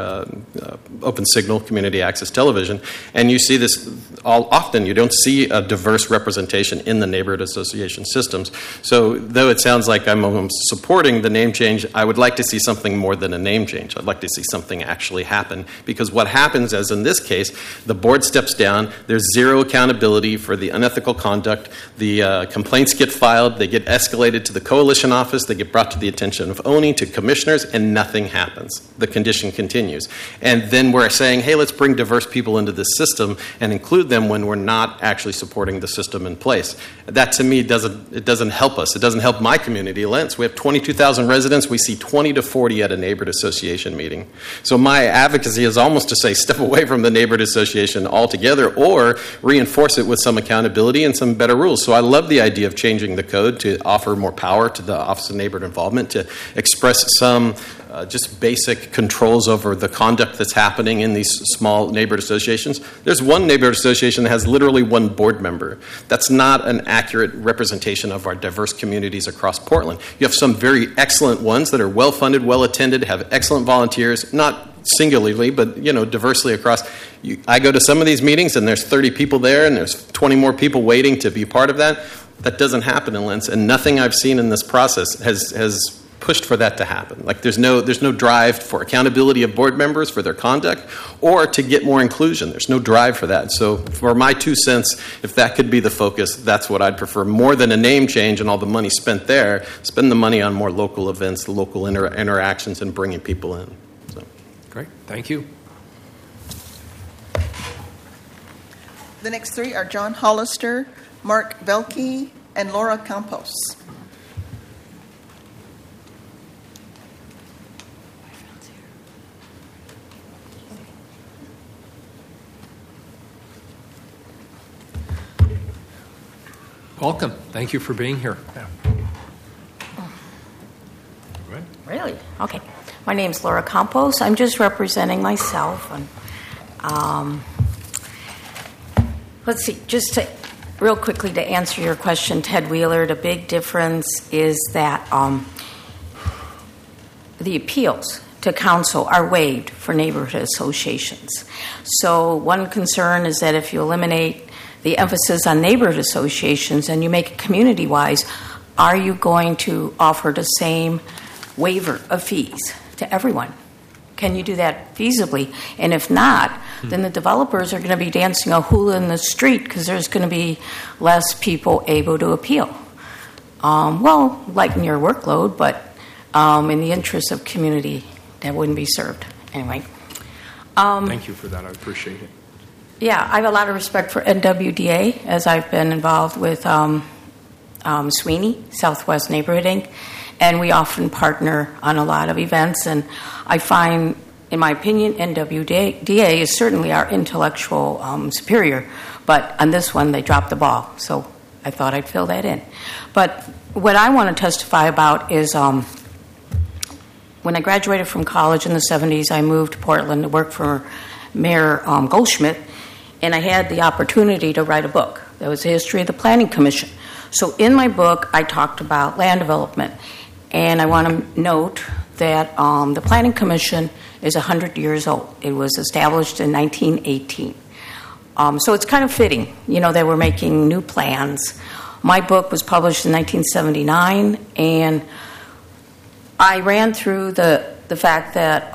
Open Signal Community Access Television, and you see this all often. You don't see a diverse representation in the neighborhood association systems. So though it sounds like I'm supporting the name change, I would like to see something more than a name change. I'd like to see something actually happen, because what happens, as in this case, the board steps down, there's zero accountability for the unethical conduct, the complaints get filed, they get escalated to the coalition office, they get brought to the attention of ONI, to commissioners, and nothing happens. The condition continues. And then we're saying, hey, let's bring diverse people into this system and include them when we're not actually supporting the system in place. That, to me, doesn't help us. It doesn't help my community, Lentz. We have 22,000 residents. We see 20 to 40 at a neighborhood association meeting. So my advocacy is almost to say step away from the neighborhood association altogether, or reinforce it with some accountability and some better rules. So I love the idea of changing the code to offer more power to the Office of Neighborhood Involvement, to express some just basic controls over the conduct that's happening in these small neighborhood associations. There's one neighborhood association that has literally one board member. That's not an accurate representation of our diverse communities across Portland. You have some very excellent ones that are well-funded, well-attended, have excellent volunteers, not singularly, but diversely across. I go to some of these meetings, and there's 30 people there, and there's 20 more people waiting to be part of that. That doesn't happen in Lentz, and nothing I've seen in this process has pushed for that to happen. Like there's no drive for accountability of board members for their conduct, or to get more inclusion. There's no drive for that. So for my 2 cents, if that could be the focus, that's what I'd prefer. More than a name change and all the money spent there, spend the money on more local events, the local interactions, and bringing people in. So. Great. Thank you. The next three are John Hollister, Mark Velke, and Laura Campos. Welcome. Thank you for being here. Really? Okay. My name's Laura Campos. I'm just representing myself. And, let's see, just real quickly to answer your question, Ted Wheeler, the big difference is that the appeals to council are waived for neighborhood associations. So one concern is that if you eliminate the emphasis on neighborhood associations and you make it community-wise, are you going to offer the same waiver of fees to everyone? Can you do that feasibly? And if not, then the developers are going to be dancing a hula in the street because there's going to be less people able to appeal. Well, lighten your workload, but in the interest of community, that wouldn't be served. Anyway. Thank you for that. I appreciate it. Yeah, I have a lot of respect for NWDA, as I've been involved with Sweeney, Southwest Neighborhood Inc., and we often partner on a lot of events. And I find, in my opinion, NWDA is certainly our intellectual superior, but on this one, they dropped the ball. So I thought I'd fill that in. But what I want to testify about is when I graduated from college in the 70s, I moved to Portland to work for Mayor Goldschmidt, and I had the opportunity to write a book. That was the history of the Planning Commission. So in my book, I talked about land development. And I want to note that the Planning Commission is 100 years old. It was established in 1918. So it's kind of fitting, that we're making new plans. My book was published in 1979, and I ran through the fact that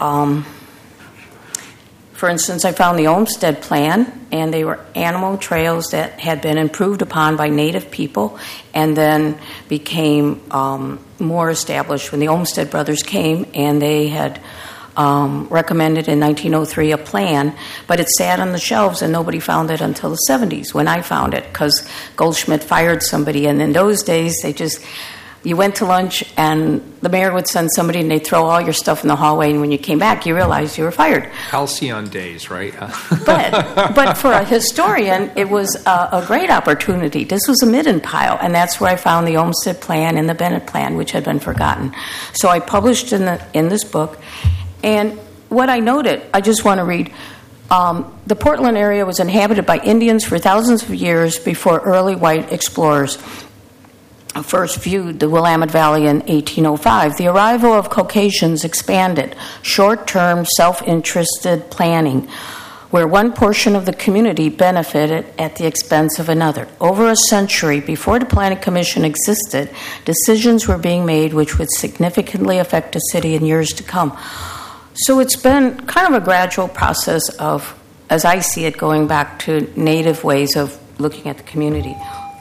for instance, I found the Olmsted Plan, and they were animal trails that had been improved upon by Native people and then became more established when the Olmsted brothers came, and they had recommended in 1903 a plan, but it sat on the shelves and nobody found it until the 70s when I found it because Goldschmidt fired somebody, and in those days you went to lunch and the mayor would send somebody and they'd throw all your stuff in the hallway, and when you came back you realized you were fired. Halcyon days, right? but for a historian it was a great opportunity. This was a midden pile, and that's where I found the Olmsted Plan and the Bennett Plan, which had been forgotten. So I published in this book, and what I noted, I just want to read. The Portland area was inhabited by Indians for thousands of years before early white explorers first viewed the Willamette Valley in 1805. The arrival of Caucasians expanded short-term, self-interested planning, where one portion of the community benefited at the expense of another. Over a century before the Planning Commission existed, decisions were being made which would significantly affect the city in years to come. So it's been kind of a gradual process of, as I see it, going back to native ways of looking at the community.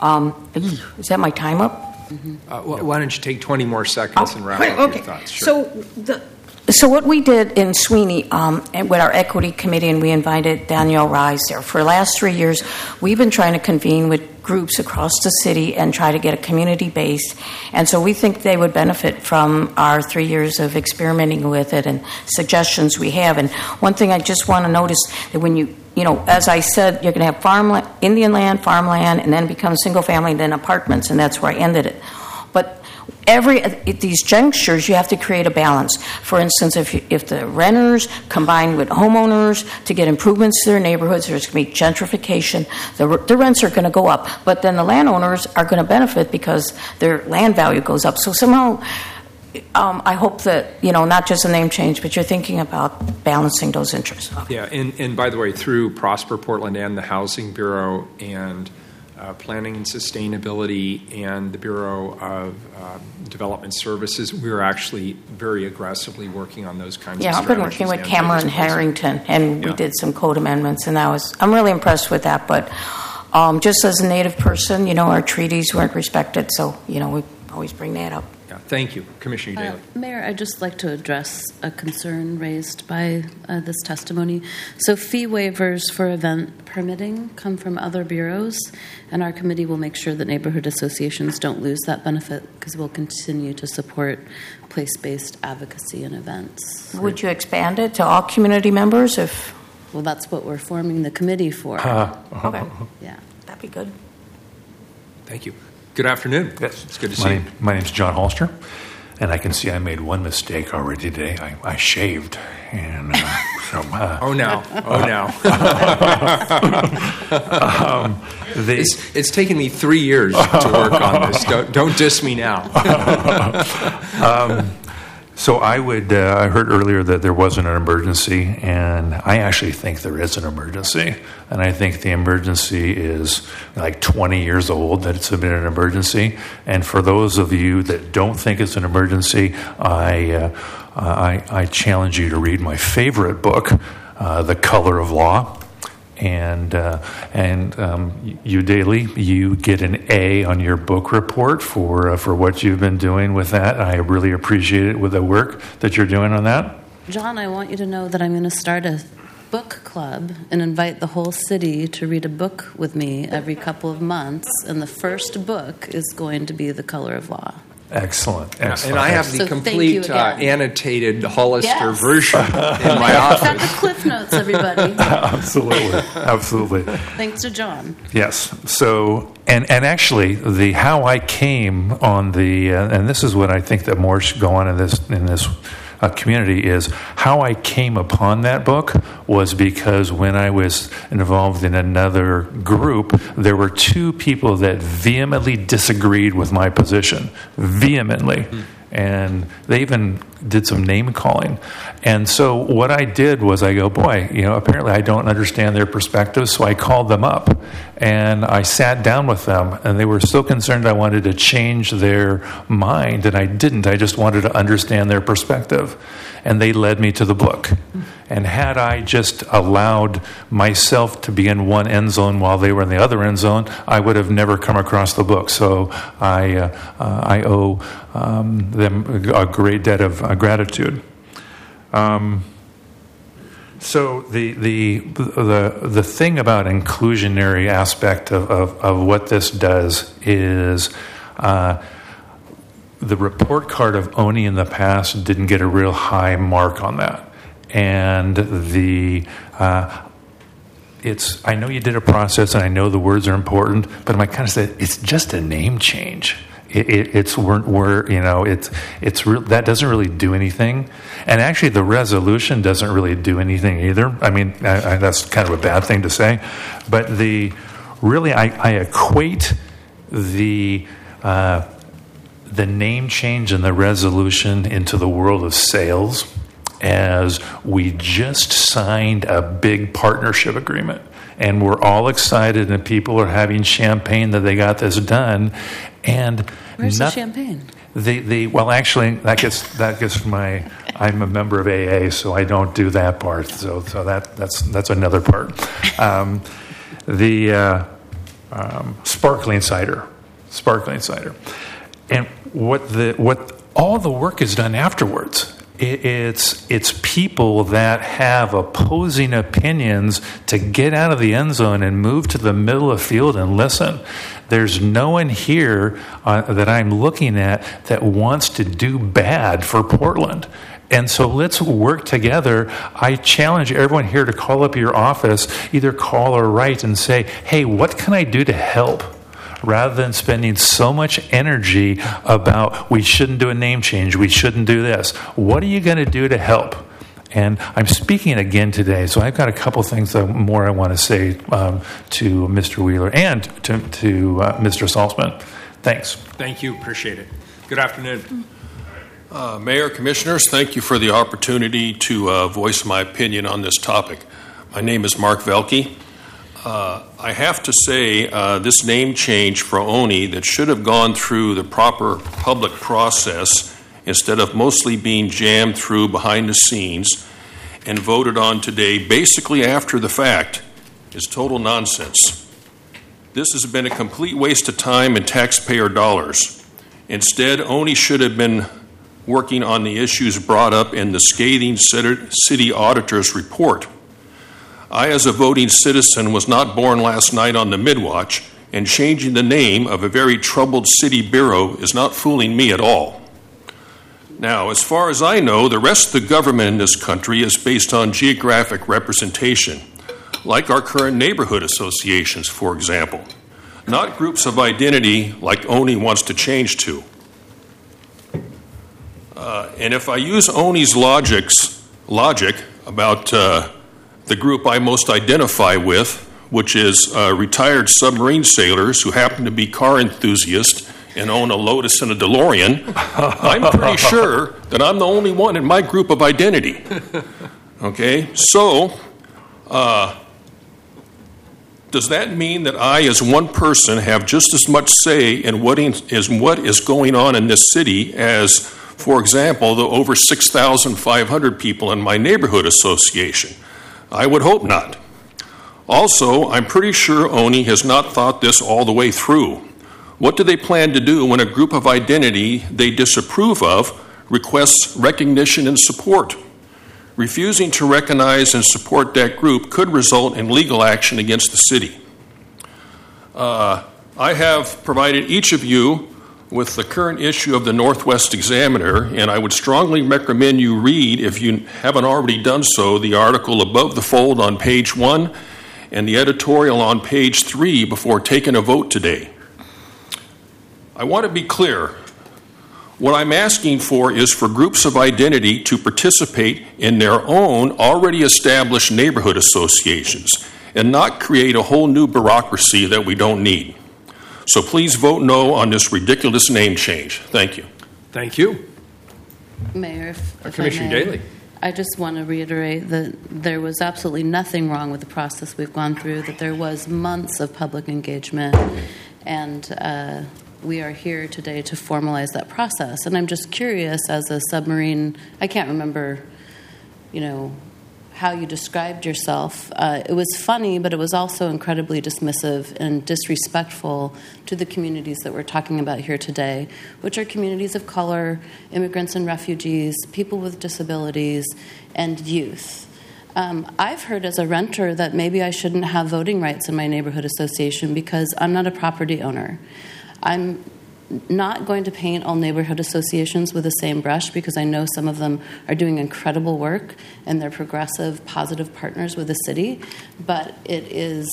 Is that my time up? Why don't you take 20 more seconds and wrap up your thoughts? Sure. So what we did in Sweeney with our equity committee, and we invited Danielle Rise there. For the last 3 years, we've been trying to convene with groups across the city and try to get a community-based. And so we think they would benefit from our 3 years of experimenting with it and suggestions we have. And one thing I just want to notice that when you as I said, you're going to have farmland, Indian land, farmland, and then it becomes single family, and then apartments, and that's where I ended it. But at these junctures, you have to create a balance. For instance, if the renters combine with homeowners to get improvements to their neighborhoods, there's going to be gentrification. The rents are going to go up, but then the landowners are going to benefit because their land value goes up. So somehow, I hope that, not just a name change, but you're thinking about balancing those interests. Okay. Yeah, and by the way, through Prosper Portland and the Housing Bureau and Planning and Sustainability and the Bureau of Development Services, we're actually very aggressively working on those kinds of strategies. Yeah, I've been working with Cameron Harrington, and we did some code amendments, and I'm really impressed with that. But just as a Native person, our treaties weren't respected, so, we always bring that up. Yeah. Yeah, thank you. Commissioner Daly. Mayor, I'd just like to address a concern raised by this testimony. So fee waivers for event permitting come from other bureaus, and our committee will make sure that neighborhood associations don't lose that benefit because we'll continue to support place-based advocacy and events. Would you expand it to all community members if... Well, that's what we're forming the committee for. Okay. Yeah. That'd be good. Thank you. Good afternoon. Yes. It's good to see you. My name's John Holster, and I can see I made one mistake already today. I shaved, and Oh, no. It's taken me 3 years to work on this. Don't diss me now. So I heard earlier that there wasn't an emergency, and I actually think there is an emergency. And I think the emergency is like 20 years old that it's been an emergency. And for those of you that don't think it's an emergency, I challenge you to read my favorite book, The Color of Law. And you, Daly, you get an A on your book report for what you've been doing with that. I really appreciate it with the work that you're doing on that. John, I want you to know that I'm going to start a book club and invite the whole city to read a book with me every couple of months. And the first book is going to be The Color of Law. Excellent. And I have the So complete annotated Hollister version in my Got office. the Cliff Notes, everybody. Absolutely. Thanks to John. Yes. So, and actually, the how I came on the, and this is what I think that more should go on in this community, is how I came upon that book was because when I was involved in another group, there were two people that vehemently disagreed with my position. Vehemently. And they even did some name calling. And so what I did was I go, boy, apparently I don't understand their perspective. So I called them up and I sat down with them, and they were so concerned I wanted to change their mind, and I didn't. I just wanted to understand their perspective. And they led me to the book. And had I just allowed myself to be in one end zone while they were in the other end zone, I would have never come across the book. So I owe them a great debt of gratitude. So the thing about inclusionary aspect of what this does is the report card of ONI in the past didn't get a real high mark on that. And I know you did a process, and I know the words are important, but I kind of said it's just a name change. That doesn't really do anything, and actually the resolution doesn't really do anything either. I mean, that's kind of a bad thing to say, but I equate the name change and the resolution into the world of sales, as we just signed a big partnership agreement, and we're all excited, and people are having champagne that they got this done. And where's the champagne? Well, actually, that gets from I'm a member of AA, so I don't do that part. So that's another part. Sparkling cider, and what all the work is done afterwards. It's people that have opposing opinions to get out of the end zone and move to the middle of the field and listen. There's no one here that I'm looking at that wants to do bad for Portland. And so let's work together. I challenge everyone here to call up your office, either call or write, and say, hey, what can I do to help? Rather than spending so much energy about we shouldn't do a name change, we shouldn't do this. What are you going to do to help? And I'm speaking again today, so I've got a couple things more I want to say to Mr. Wheeler and to Mr. Salzman. Thanks. Thank you. Appreciate it. Good afternoon. Mayor, Commissioners, thank you for the opportunity to voice my opinion on this topic. My name is Mark Velke. I have to say, this name change for ONI that should have gone through the proper public process instead of mostly being jammed through behind the scenes and voted on today basically after the fact is total nonsense. This has been a complete waste of time and taxpayer dollars. Instead, Oni should have been working on the issues brought up in the scathing city auditor's report. I, as a voting citizen, was not born last night on the Midwatch, and changing the name of a very troubled city bureau is not fooling me at all. Now, as far as I know, the rest of the government in this country is based on geographic representation, like our current neighborhood associations, for example, not groups of identity like ONI wants to change to. And if I use ONI's logic about the group I most identify with, which is retired submarine sailors who happen to be car enthusiasts and own a Lotus and a DeLorean, I'm pretty sure that I'm the only one in my group of identity. Okay, so does that mean that I, as one person, have just as much say in what is going on in this city as, for example, the over 6,500 people in my neighborhood association? I would hope not. Also, I'm pretty sure ONI has not thought this all the way through. What do they plan to do when a group of identity they disapprove of requests recognition and support? Refusing to recognize and support that group could result in legal action against the city. I have provided each of you with the current issue of the Northwest Examiner, and I would strongly recommend you read, if you haven't already done so, the article above the fold on page 1 and the editorial on page 3 before taking a vote today. I want to be clear. What I'm asking for is for groups of identity to participate in their own already established neighborhood associations and not create a whole new bureaucracy that we don't need. So please vote no on this ridiculous name change. Thank you. Thank you. Mayor, if Commissioner I may, Daly. I just want to reiterate that there was absolutely nothing wrong with the process we've gone through, that there was months of public engagement, and we are here today to formalize that process. And I'm just curious, as a submarine, I can't remember, how you described yourself. It was funny, but it was also incredibly dismissive and disrespectful to the communities that we're talking about here today, which are communities of color, immigrants and refugees, people with disabilities, and youth. I've heard as a renter that maybe I shouldn't have voting rights in my neighborhood association because I'm not a property owner. I'm not going to paint all neighborhood associations with the same brush because I know some of them are doing incredible work and they're progressive, positive partners with the city, but it is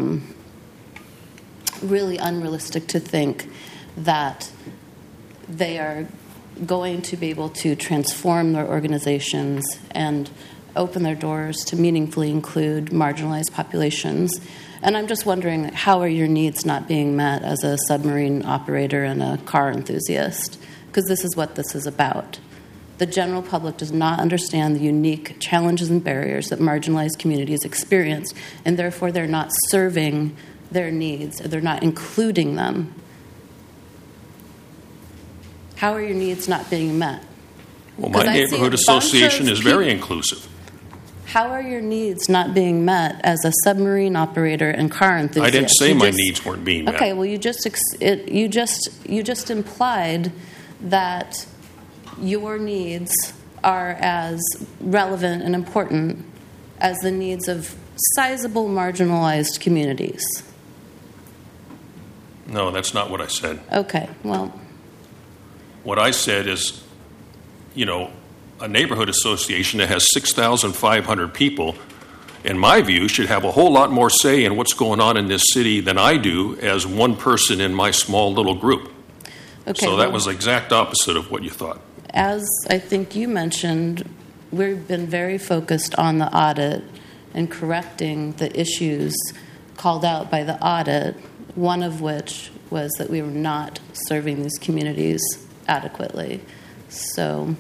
really unrealistic to think that they are going to be able to transform their organizations and open their doors to meaningfully include marginalized populations. And I'm just wondering, how are your needs not being met as a submarine operator and a car enthusiast? Because this is what this is about. The general public does not understand the unique challenges and barriers that marginalized communities experience, and therefore they're not serving their needs, they're not including them. How are your needs not being met? Well, my neighborhood association is very inclusive. How are your needs not being met as a submarine operator and car enthusiast? I didn't say my needs weren't being met. Okay, well, you just implied that your needs are as relevant and important as the needs of sizable marginalized communities. No, that's not what I said. Okay, well. What I said is, a neighborhood association that has 6,500 people, in my view, should have a whole lot more say in what's going on in this city than I do as one person in my small little group. Okay, so that was the exact opposite of what you thought. As I think you mentioned, we've been very focused on the audit and correcting the issues called out by the audit, one of which was that we were not serving these communities adequately. So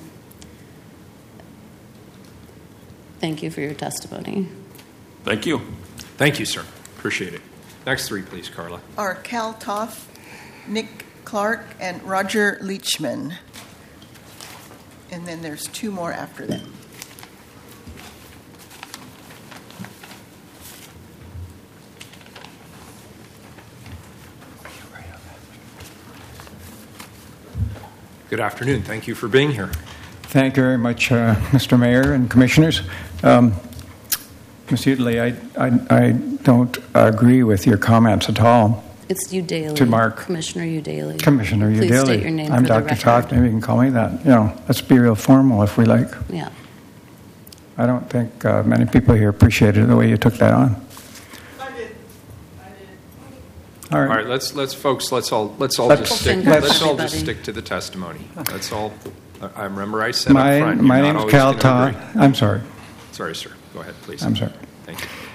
thank you for your testimony. Thank you. Thank you, sir. Appreciate it. Next three, please, Carla. Are Cal Toff, Nick Clark, and Roger Leachman. And then there's two more after them. Good afternoon. Thank you for being here. Thank you very much, Mr. Mayor and Commissioners. Ms. Udley, I don't agree with your comments at all. It's Udaly. To Mark. Commissioner Udaly. Commissioner Udaly. Please state your name I'm for the Dr. record. Toft. Maybe you can call me that. Let's be real formal if we like. Yeah. I don't think many people here appreciated the way you took that on. All right, let's all just stick to the testimony. Let's all. I remember I said up front. My name is Cal Todd. I'm sorry. Sorry, sir. Go ahead, please. I'm sorry. Thank you.